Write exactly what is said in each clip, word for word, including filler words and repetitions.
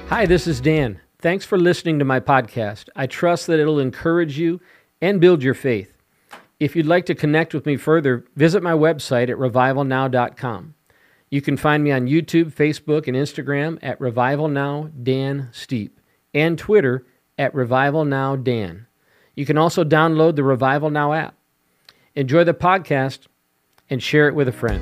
Hi, this is Dan. Thanks for listening to my podcast. I trust that it'll encourage you and build your faith. If you'd like to connect with me further, visit my website at revival now dot com. You can find me on YouTube, Facebook, and Instagram at Revival Now Dan Steep, and Twitter at Revival Now Dan. You can also download the Revival Now app. Enjoy the podcast and share it with a friend.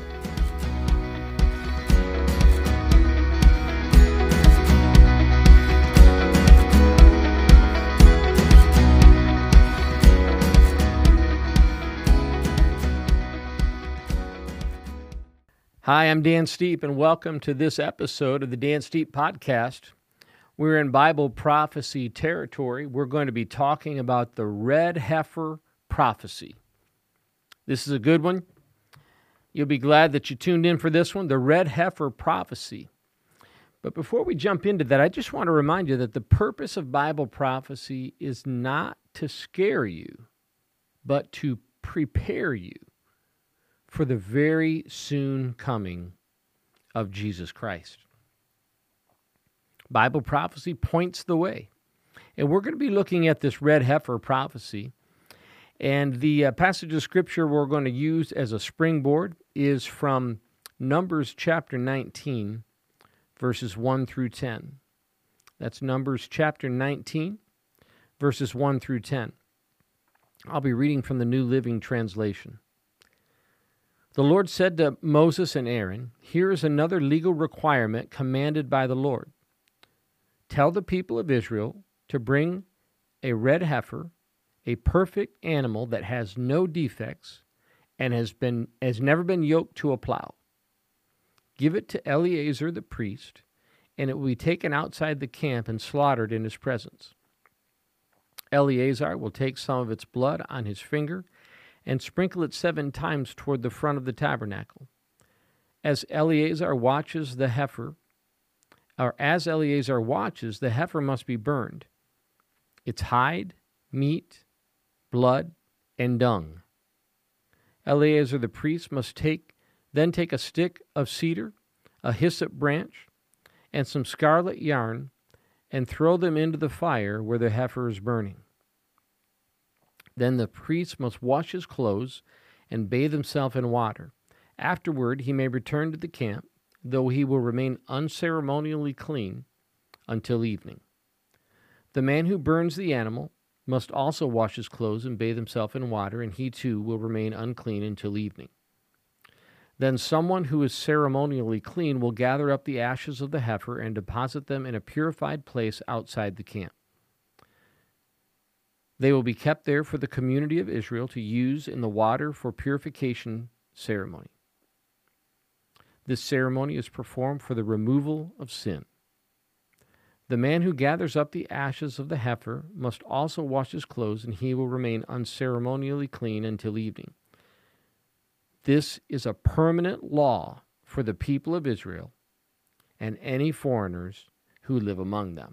Hi, I'm Dan Steep, and welcome to this episode of the Dan Steep Podcast. We're in Bible prophecy territory. We're going to be talking about the red heifer prophecy. This is a good one. You'll be glad that you tuned in for this one, the red heifer prophecy. But before we jump into that, I just want to remind you that the purpose of Bible prophecy is not to scare you, but to prepare you for the very soon coming of Jesus Christ. Bible prophecy points the way. And we're going to be looking at this red heifer prophecy. And the uh, passage of Scripture we're going to use as a springboard is from Numbers chapter nineteen, verses one through ten. That's Numbers chapter nineteen, verses one through ten. I'll be reading from the New Living Translation. The Lord said to Moses and Aaron, "Here is another legal requirement commanded by the Lord. Tell the people of Israel to bring a red heifer, a perfect animal that has no defects and has been has never been yoked to a plow. Give it to Eleazar the priest, and it will be taken outside the camp and slaughtered in his presence. Eleazar will take some of its blood on his finger and sprinkle it seven times toward the front of the tabernacle. As Eleazar watches the heifer, or as Eleazar watches, the heifer must be burned, its hide, meat, blood, and dung. Eleazar the priest must take then take a stick of cedar, a hyssop branch, and some scarlet yarn, and throw them into the fire where the heifer is burning. Then the priest must wash his clothes and bathe himself in water. Afterward, he may return to the camp, though he will remain unceremonially clean until evening. The man who burns the animal must also wash his clothes and bathe himself in water, and he too will remain unclean until evening. Then someone who is ceremonially clean will gather up the ashes of the heifer and deposit them in a purified place outside the camp. They will be kept there for the community of Israel to use in the water for purification ceremony. This ceremony is performed for the removal of sin. The man who gathers up the ashes of the heifer must also wash his clothes, and he will remain unceremonially clean until evening. This is a permanent law for the people of Israel and any foreigners who live among them."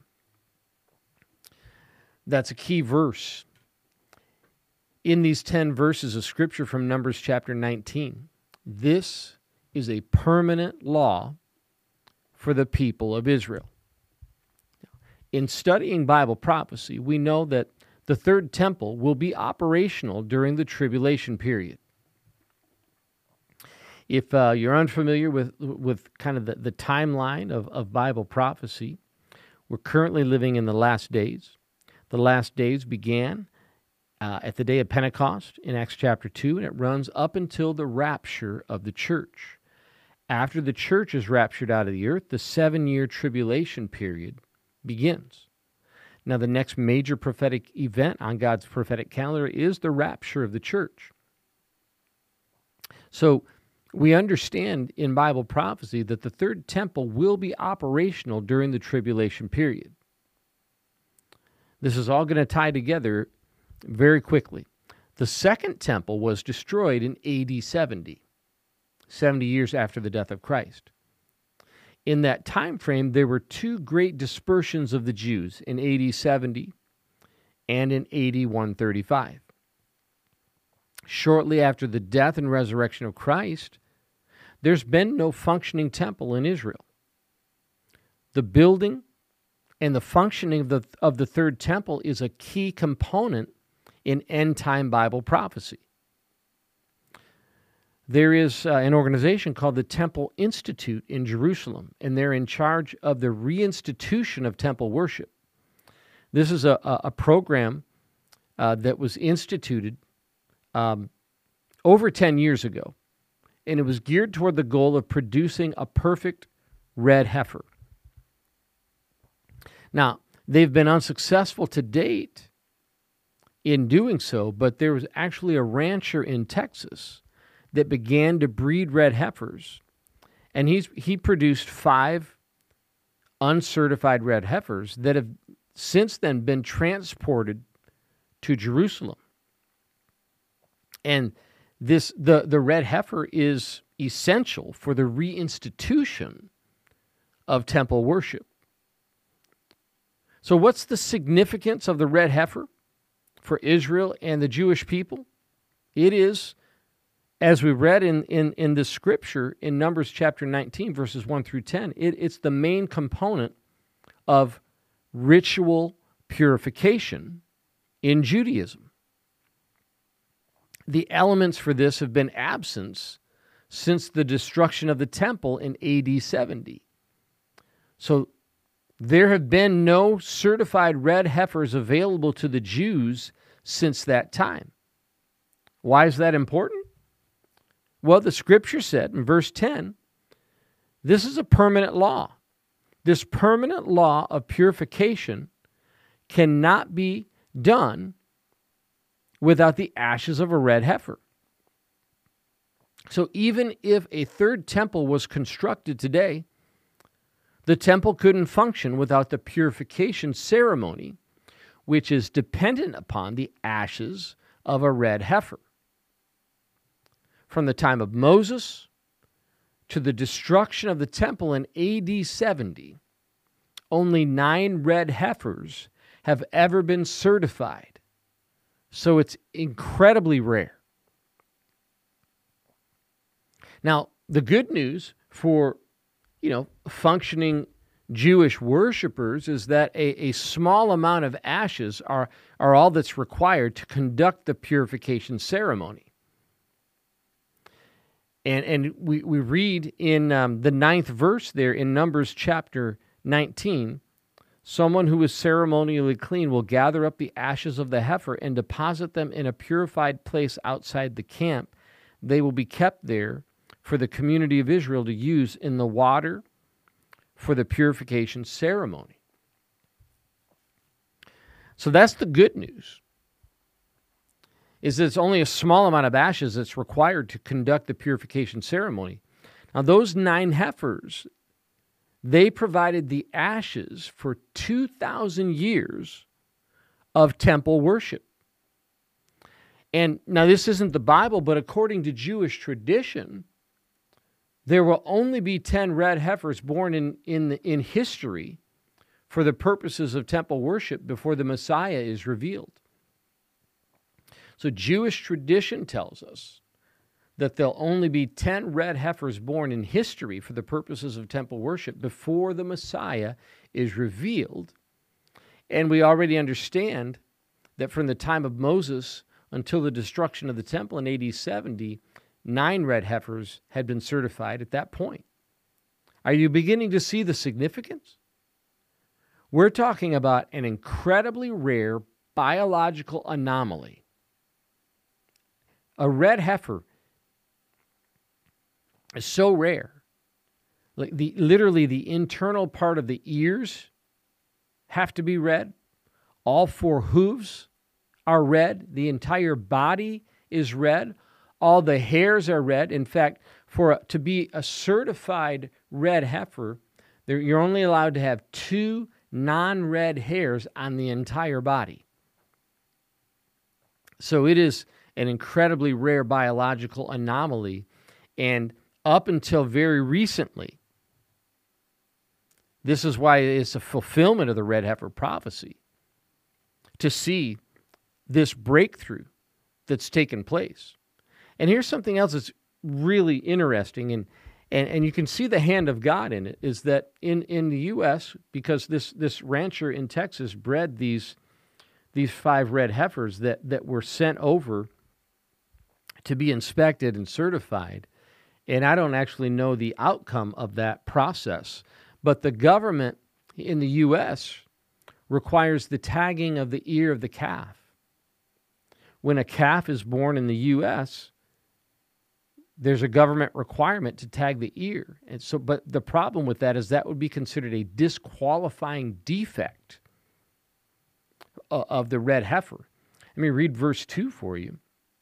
That's a key verse in these ten verses of Scripture from Numbers chapter nineteen. This is a permanent law for the people of Israel. In studying Bible prophecy, we know that the third temple will be operational during the tribulation period. If uh, you're unfamiliar with, with kind of the, the timeline of, of Bible prophecy, we're currently living in the last days. The last days began uh, at the day of Pentecost in Acts chapter two, and it runs up until the rapture of the church. After the church is raptured out of the earth, the seven-year tribulation period begins. Now, the next major prophetic event on God's prophetic calendar is the rapture of the church. So, we understand in Bible prophecy that the third temple will be operational during the tribulation period. This is all going to tie together very quickly. The second temple was destroyed in A D seventy, seventy years after the death of Christ. In that time frame, there were two great dispersions of the Jews in A D seventy and in A D one thirty-five. Shortly after the death and resurrection of Christ, there's been no functioning temple in Israel. The building And the functioning of the, of the third temple is a key component in end-time Bible prophecy. There is uh, an organization called the Temple Institute in Jerusalem, and they're in charge of the reinstitution of temple worship. This is a, a, a program uh, that was instituted um, over ten years ago, and it was geared toward the goal of producing a perfect red heifer. Now, they've been unsuccessful to date in doing so, but there was actually a rancher in Texas that began to breed red heifers, and he's he produced five uncertified red heifers that have since then been transported to Jerusalem. And this the, the red heifer is essential for the reinstitution of temple worship. So what's the significance of the red heifer for Israel and the Jewish people? It is, as we read in, in, in the scripture in Numbers chapter nineteen, verses one through ten, it, it's the main component of ritual purification in Judaism. The elements for this have been absent since the destruction of the temple in A D seventy. So there have been no certified red heifers available to the Jews since that time. Why is that important? Well, the scripture said in verse ten, this is a permanent law. This permanent law of purification cannot be done without the ashes of a red heifer. So even if a third temple was constructed today, the temple couldn't function without the purification ceremony, which is dependent upon the ashes of a red heifer. From the time of Moses to the destruction of the temple in A D seventy, only nine red heifers have ever been certified. So it's incredibly rare. Now, the good news for, you know, functioning Jewish worshipers is that a, a small amount of ashes are, are all that's required to conduct the purification ceremony. And, and we, we read in um, the ninth verse there in Numbers chapter nineteen, someone who is ceremonially clean will gather up the ashes of the heifer and deposit them in a purified place outside the camp. They will be kept there for the community of Israel to use in the water for the purification ceremony. So that's the good news, is that it's only a small amount of ashes that's required to conduct the purification ceremony. Now, those nine heifers, they provided the ashes for two thousand years of temple worship. And now this isn't the Bible, but according to Jewish tradition, there will only be ten red heifers born in, in, in history for the purposes of temple worship before the Messiah is revealed. So Jewish tradition tells us that there'll only be ten red heifers born in history for the purposes of temple worship before the Messiah is revealed. And we already understand that from the time of Moses until the destruction of the temple in A D seventy, nine red heifers had been certified at that point. Are you beginning to see the significance? We're talking about an incredibly rare biological anomaly. A red heifer is so rare. Like the literally the internal part of the ears have to be red. All four hooves are red. The entire body is red. All the hairs are red. In fact, for a, to be a certified red heifer, there, you're only allowed to have two non-red hairs on the entire body. So it is an incredibly rare biological anomaly. And up until very recently, this is why it's a fulfillment of the red heifer prophecy, to see this breakthrough that's taken place. And here's something else that's really interesting, and And and you can see the hand of God in it, is that in, in the U S, because this this rancher in Texas bred these these five red heifers that, that were sent over to be inspected and certified. And I don't actually know the outcome of that process, but the government in the U S requires the tagging of the ear of the calf. When a calf is born in the U S, there's a government requirement to tag the ear. And so, but the problem with that is that would be considered a disqualifying defect of the red heifer. Let me read verse two for you.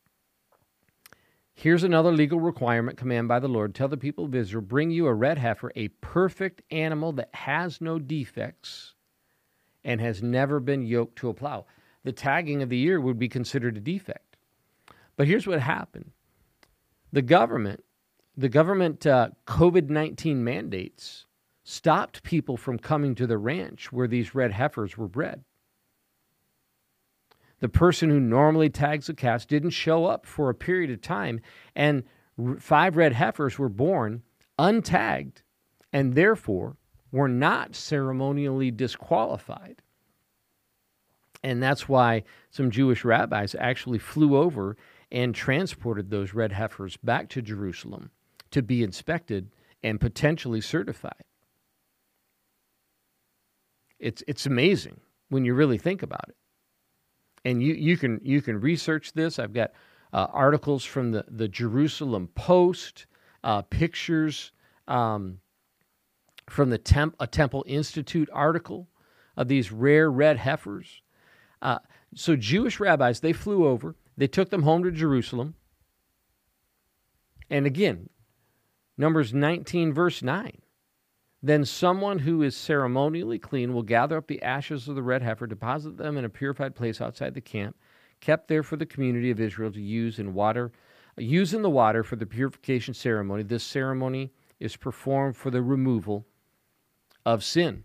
Here's another legal requirement, command by the Lord. Tell the people of Israel, bring you a red heifer, a perfect animal that has no defects and has never been yoked to a plow. The tagging of the ear would be considered a defect. But here's what happened. The government, the government uh, COVID nineteen mandates stopped people from coming to the ranch where these red heifers were bred. The person who normally tags the calves didn't show up for a period of time, and r- five red heifers were born untagged and therefore were not ceremonially disqualified. And that's why some Jewish rabbis actually flew over and transported those red heifers back to Jerusalem to be inspected and potentially certified. It's it's amazing when you really think about it. And you, you can you can research this. I've got uh, articles from the, the Jerusalem Post, uh, pictures um, from the temp, a Temple Institute article of these rare red heifers. Uh, so Jewish rabbis, they flew over, they took them home to Jerusalem. And again, Numbers nineteen, verse nine. Then someone who is ceremonially clean will gather up the ashes of the red heifer, deposit them in a purified place outside the camp, kept there for the community of Israel to use in water, use in the water for the purification ceremony. This ceremony is performed for the removal of sin.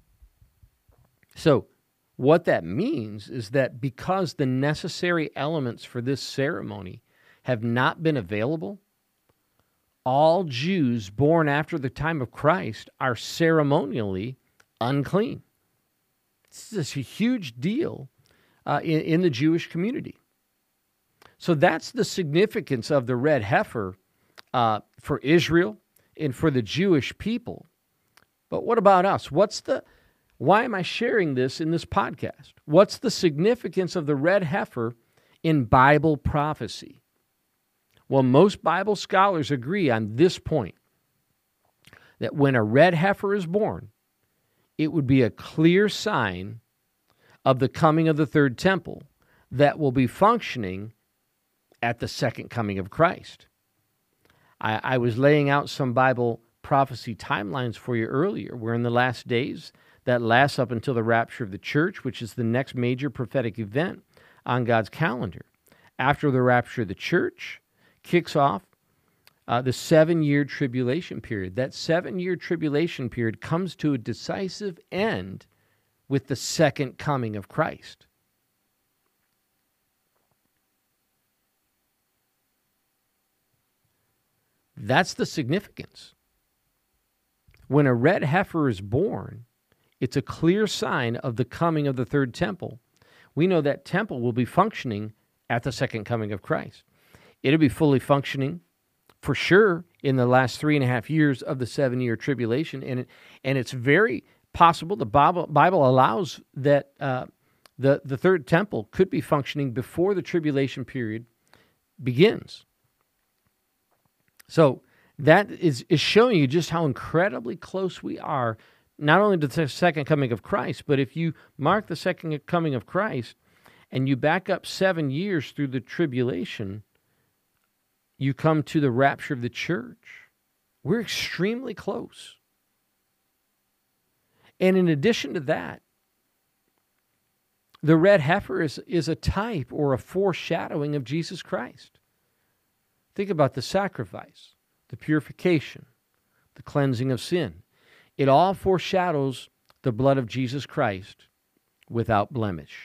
So, what that means is that because the necessary elements for this ceremony have not been available, all Jews born after the time of Christ are ceremonially unclean. This is a huge deal uh, in, in the Jewish community. So that's the significance of the red heifer uh, for Israel and for the Jewish people. But what about us? What's the Why am I sharing this in this podcast? What's the significance of the red heifer in Bible prophecy? Well, most Bible scholars agree on this point, that when a red heifer is born, it would be a clear sign of the coming of the third temple that will be functioning at the second coming of Christ. I, I was laying out some Bible prophecy timelines for you earlier. We're in the last days. That lasts up until the rapture of the church, which is the next major prophetic event on God's calendar. After the rapture of the church, kicks off uh, the seven-year tribulation period. That seven-year tribulation period comes to a decisive end with the second coming of Christ. That's the significance. When a red heifer is born, it's a clear sign of the coming of the third temple. We know that temple will be functioning at the second coming of Christ. It'll be fully functioning for sure in the last three and a half years of the seven-year tribulation. And, it, and it's very possible, the Bible, Bible allows that uh, the, the third temple could be functioning before the tribulation period begins. So that is, is showing you just how incredibly close we are, not only to the second coming of Christ, but if you mark the second coming of Christ and you back up seven years through the tribulation, you come to the rapture of the church. We're extremely close. And in addition to that, the red heifer is, is a type or a foreshadowing of Jesus Christ. Think about the sacrifice, the purification, the cleansing of sin. It all foreshadows the blood of Jesus Christ without blemish,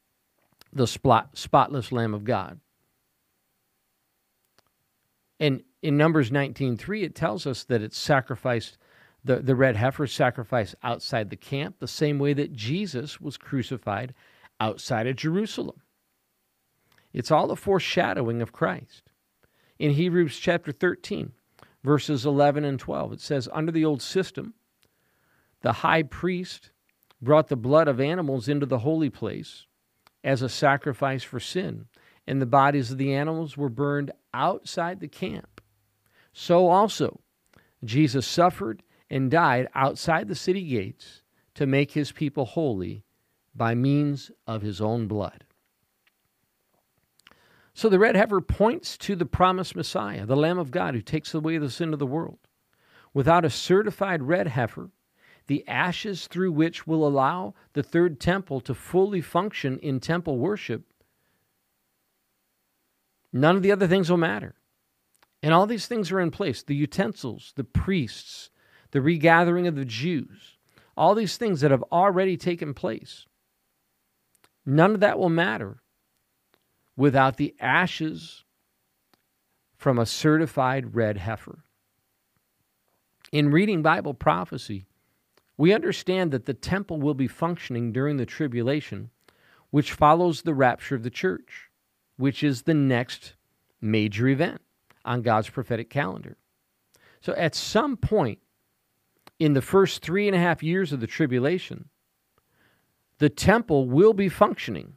the spot, spotless Lamb of God. And In Numbers nineteen three, it tells us that it's sacrificed, the, the red heifer sacrificed outside the camp, the same way that Jesus was crucified outside of Jerusalem. It's all a foreshadowing of Christ. In Hebrews chapter thirteen, verses eleven and twelve, it says, under the old system, the high priest brought the blood of animals into the holy place as a sacrifice for sin, and the bodies of the animals were burned outside the camp. So also, Jesus suffered and died outside the city gates to make his people holy by means of his own blood. So the red heifer points to the promised Messiah, the Lamb of God who takes away the sin of the world. Without a certified red heifer, the ashes through which will allow the third temple to fully function in temple worship, none of the other things will matter. And all these things are in place. The utensils, the priests, the regathering of the Jews, all these things that have already taken place. None of that will matter without the ashes from a certified red heifer. In reading Bible prophecy, we understand that the temple will be functioning during the tribulation, which follows the rapture of the church, which is the next major event on God's prophetic calendar. So at some point in the first three and a half years of the tribulation, the temple will be functioning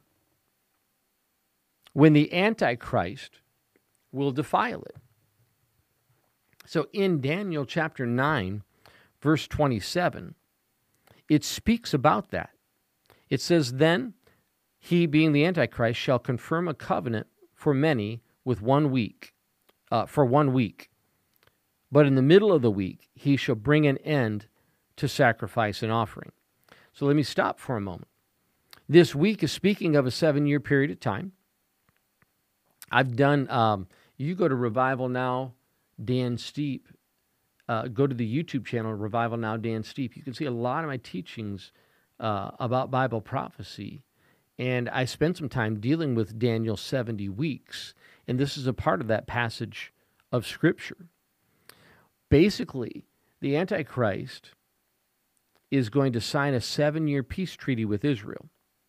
when the Antichrist will defile it. So in Daniel chapter nine, verse twenty-seven, it speaks about that. It says, then he, being the Antichrist, shall confirm a covenant for many with one week, uh, for one week. But in the middle of the week, he shall bring an end to sacrifice and offering. So let me stop for a moment. This week is speaking of a seven-year period of time. I've done, um, you go to Revival Now, Dan Steep, uh, go to the YouTube channel, Revival Now, Dan Steep. You can see a lot of my teachings uh, about Bible prophecy. And I spent some time dealing with Daniel's seventy weeks. And this is a part of that passage of Scripture. Basically, the Antichrist is going to sign a seven-year peace treaty with Israel.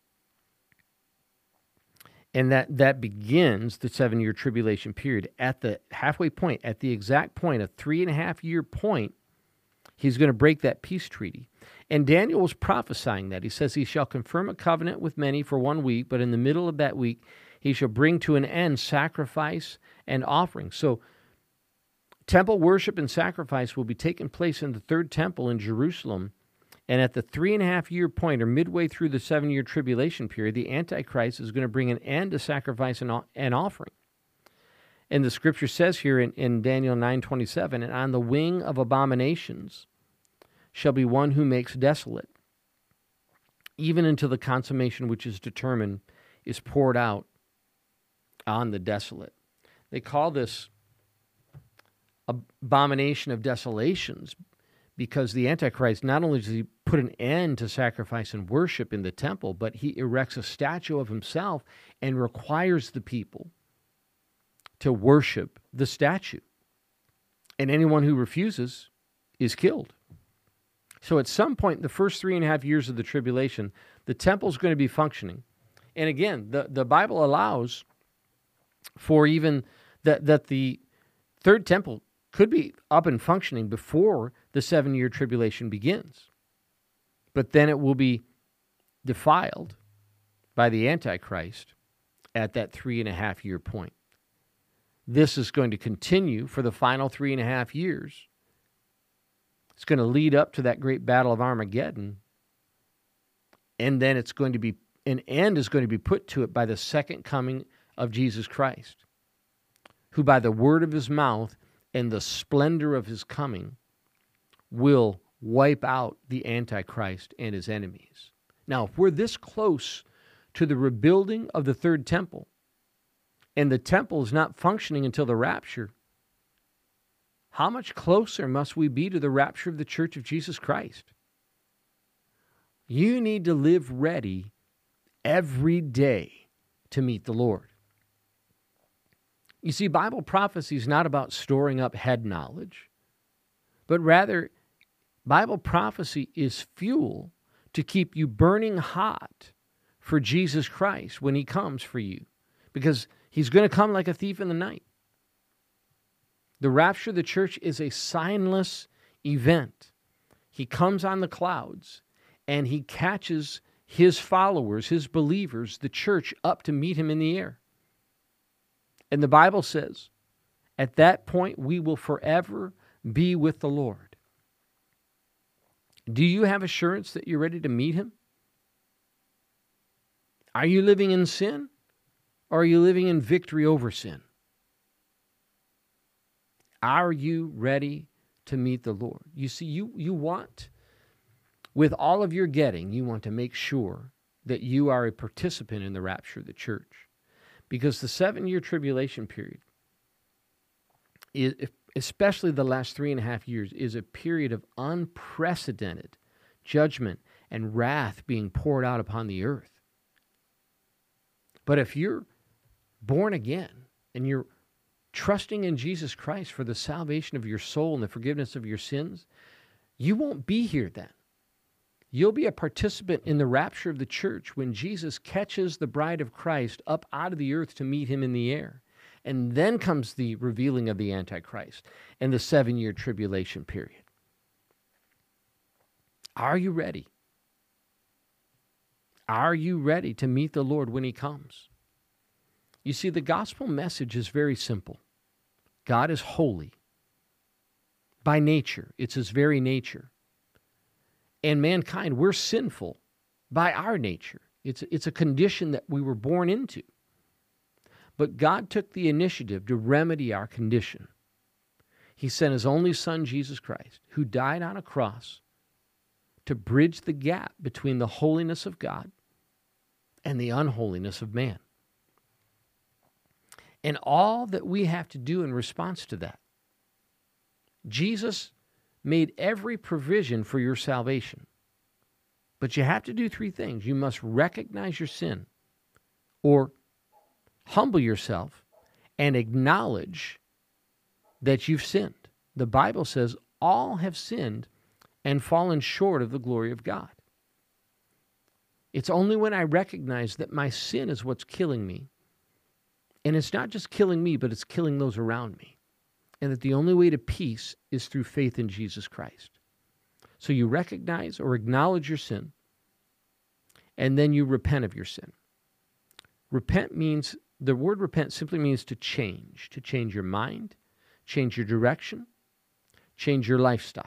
And that, that begins the seven-year tribulation period. At the halfway point, at the exact point, a three-and-a-half-year point, he's going to break that peace treaty. And Daniel was prophesying that. He says, he shall confirm a covenant with many for one week, but in the middle of that week, he shall bring to an end sacrifice and offering. So temple worship and sacrifice will be taking place in the third temple in Jerusalem. And at the three and a half year point, or midway through the seven-year tribulation period, the Antichrist is going to bring an end to sacrifice and, and offering. And the Scripture says here in, in Daniel nine twenty-seven, and on the wing of abominations shall be one who makes desolate, even until the consummation which is determined is poured out on the desolate. They call this abomination of desolations because the Antichrist, not only does he put an end to sacrifice and worship in the temple, but he erects a statue of himself and requires the people to worship the statue. And anyone who refuses is killed. So at some point in the first three and a half years of the tribulation, the temple is going to be functioning. And again, the, the Bible allows for even that, that the third temple could be up and functioning before the seven-year tribulation begins. But then it will be defiled by the Antichrist at that three and a half year point. This is going to continue for the final three and a half years. It's going to lead up to that great battle of Armageddon. And then it's going to be, an end is going to be put to it by the second coming of Jesus Christ, who by the word of his mouth and the splendor of his coming will wipe out the Antichrist and his enemies. Now, if we're this close to the rebuilding of the third temple, and the temple is not functioning until the rapture, how much closer must we be to the rapture of the Church of Jesus Christ? You need to live ready every day to meet the Lord. You see, Bible prophecy is not about storing up head knowledge, but rather, Bible prophecy is fuel to keep you burning hot for Jesus Christ when he comes for you, because he's going to come like a thief in the night. The rapture of the church is a signless event. He comes on the clouds, and he catches his followers, his believers, the church, up to meet him in the air. And the Bible says, at that point, we will forever be with the Lord. Do you have assurance that you're ready to meet him? Are you living in sin, or are you living in victory over sin? Are you ready to meet the Lord? You see, you, you want, with all of your getting, you want to make sure that you are a participant in the rapture of the church. Because the seven-year tribulation period, is, especially the last three and a half years, is a period of unprecedented judgment and wrath being poured out upon the earth. But if you're born again and you're trusting in Jesus Christ for the salvation of your soul and the forgiveness of your sins, you won't be here then. You'll be a participant in the rapture of the church when Jesus catches the bride of Christ up out of the earth to meet him in the air. And then comes the revealing of the Antichrist and the seven-year tribulation period. Are you ready? Are you ready to meet the Lord when he comes? You see, the gospel message is very simple. God is holy. By nature, it's his very nature. And mankind, we're sinful by our nature. It's, it's a condition that we were born into. But God took the initiative to remedy our condition. He sent his only Son, Jesus Christ, who died on a cross to bridge the gap between the holiness of God and the unholiness of man. And all that we have to do in response to that, Jesus made every provision for your salvation. But you have to do three things. You must recognize your sin, or humble yourself and acknowledge that you've sinned. The Bible says all have sinned and fallen short of the glory of God. It's only when I recognize that my sin is what's killing me, and it's not just killing me, but it's killing those around me, and that the only way to peace is through faith in Jesus Christ. So you recognize or acknowledge your sin, and then you repent of your sin. Repent means, the word repent simply means to change, to change your mind, change your direction, change your lifestyle.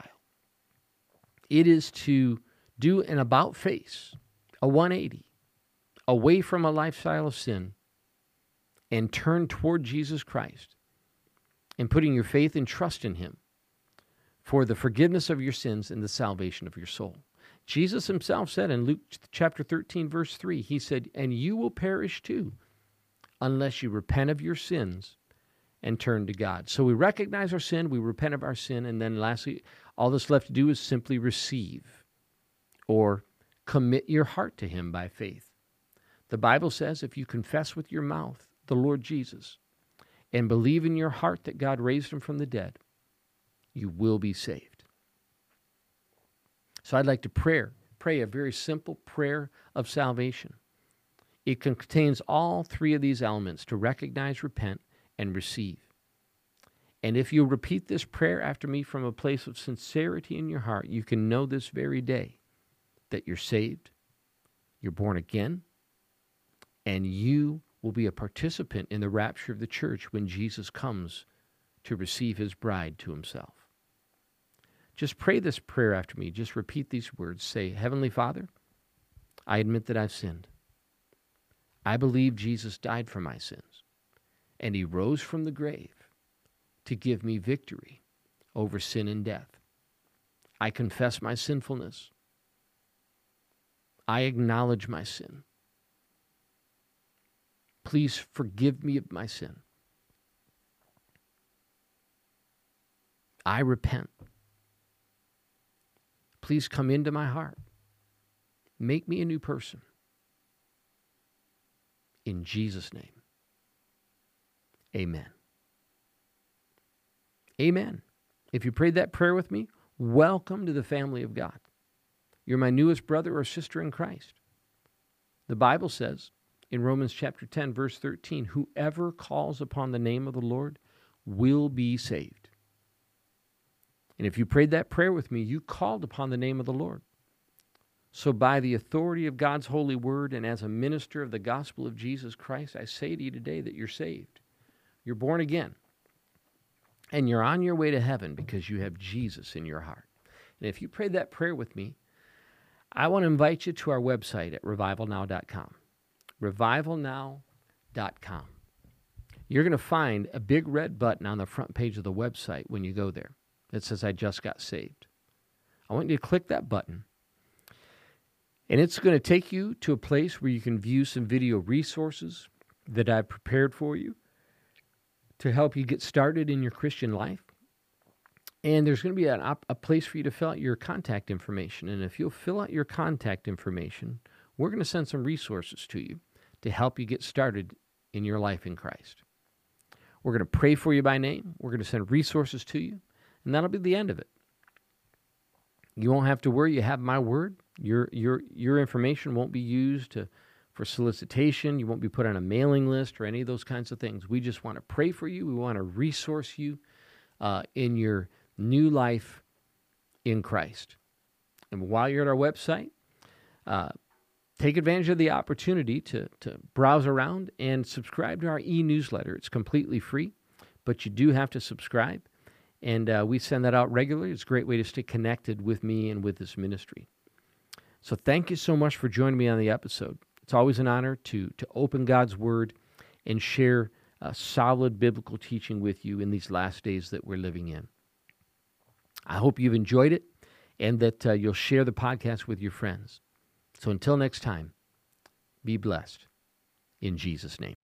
It is to do an about-face, a one eighty, away from a lifestyle of sin and turn toward Jesus Christ and putting your faith and trust in him for the forgiveness of your sins and the salvation of your soul. Jesus himself said in Luke chapter thirteen, verse three, he said, "And you will perish too, unless you repent of your sins and turn to God." So we recognize our sin, we repent of our sin, and then lastly, all that's left to do is simply receive or commit your heart to him by faith. The Bible says if you confess with your mouth the Lord Jesus and believe in your heart that God raised him from the dead, you will be saved. So I'd like to pray, pray a very simple prayer of salvation. It contains all three of these elements: to recognize, repent, and receive. And if you repeat this prayer after me from a place of sincerity in your heart, you can know this very day that you're saved, you're born again, and you will be a participant in the rapture of the church when Jesus comes to receive his bride to himself. Just pray this prayer after me. Just repeat these words. Say, "Heavenly Father, I admit that I've sinned. I believe Jesus died for my sins, and he rose from the grave to give me victory over sin and death. I confess my sinfulness. I acknowledge my sin. Please forgive me of my sin. I repent. Please come into my heart. Make me a new person. In Jesus' name, amen." Amen. If you prayed that prayer with me, welcome to the family of God. You're my newest brother or sister in Christ. The Bible says in Romans chapter ten, verse thirteen, whoever calls upon the name of the Lord will be saved. And if you prayed that prayer with me, you called upon the name of the Lord. So by the authority of God's holy word and as a minister of the gospel of Jesus Christ, I say to you today that you're saved. You're born again. And you're on your way to heaven because you have Jesus in your heart. And if you prayed that prayer with me, I want to invite you to our website at revival now dot com. revival now dot com. You're going to find a big red button on the front page of the website when you go there that says, I just got saved. I want you to click that button. And it's going to take you to a place where you can view some video resources that I've prepared for you to help you get started in your Christian life. And there's going to be an op- a place for you to fill out your contact information. And if you'll fill out your contact information, we're going to send some resources to you to help you get started in your life in Christ. We're going to pray for you by name. We're going to send resources to you. And that'll be the end of it. You won't have to worry. You have my word. Your your your information won't be used to, for solicitation. You won't be put on a mailing list or any of those kinds of things. We just want to pray for you. We want to resource you uh, in your new life in Christ. And while you're at our website, uh, take advantage of the opportunity to, to browse around and subscribe to our e-newsletter. It's completely free, but you do have to subscribe. And uh, we send that out regularly. It's a great way to stay connected with me and with this ministry. So thank you so much for joining me on the episode. It's always an honor to, to open God's Word and share uh, solid biblical teaching with you in these last days that we're living in. I hope you've enjoyed it and that uh, you'll share the podcast with your friends. So until next time, be blessed in Jesus' name.